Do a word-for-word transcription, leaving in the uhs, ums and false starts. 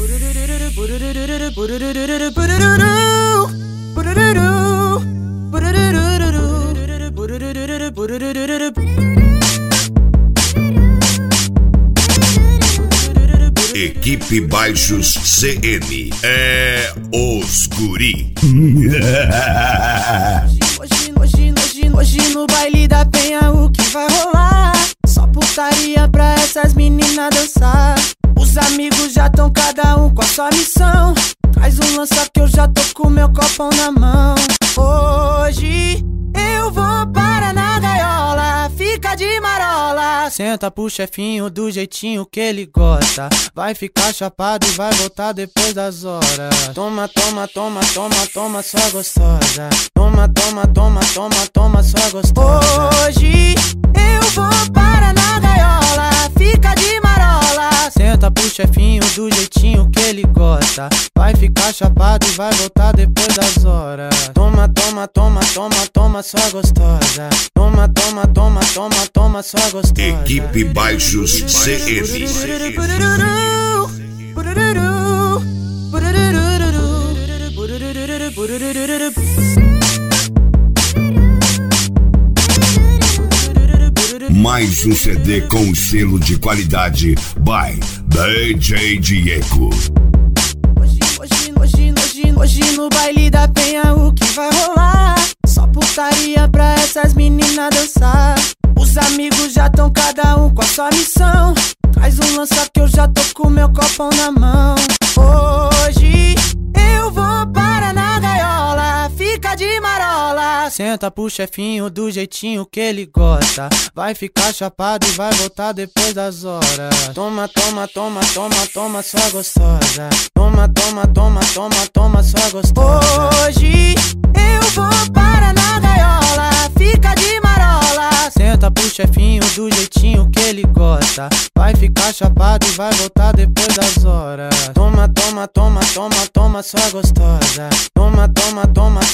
Equipe Baixos C N é os guri. Hoje, hoje, hoje, hoje no baile da Penha o que vai rolar? Só putaria pra essas meninas dançar. Os amigos já tão cada um com a sua missão. Traz um lança que eu já tô com meu copão na mão. Hoje eu vou para na gaiola, fica de marola. Senta pro chefinho do jeitinho que ele gosta. Vai ficar chapado e vai voltar depois das horas. Toma, toma, toma, toma, toma, sua gostosa. Toma, toma, toma, toma, toma, sua gostosa. Hoje eu vou para na gaiola, fica de marola. Senta pro chefinho do jeitinho que ele gosta. Vai ficar chapado e vai voltar depois das horas. Toma, toma, toma, toma, toma, sua gostosa. Toma, toma, toma, toma, toma, sua gostosa. Equipe Baixos C N. Mais um C D com selo de qualidade by D J Diego. Hoje, hoje, hoje, hoje, hoje no baile da Penha o que vai rolar? Só putaria pra essas meninas dançar. Os amigos já tão cada um com a sua missão. Traz um lança que eu já tô com meu copão na mão. Hoje eu vou para na gaiola, fica de marola. Senta pro chefinho do jeitinho que ele gosta. Vai ficar chapado e vai voltar depois das horas. Toma, toma, toma, toma, toma, sua gostosa. Toma, toma, toma, toma, toma, sua gostosa. Hoje eu vou para na gaiola, fica de marola. Senta pro chefinho do jeitinho que ele gosta. Vai ficar chapado e vai voltar depois das horas. Toma, toma, toma, toma, toma, sua gostosa. Toma, toma, toma,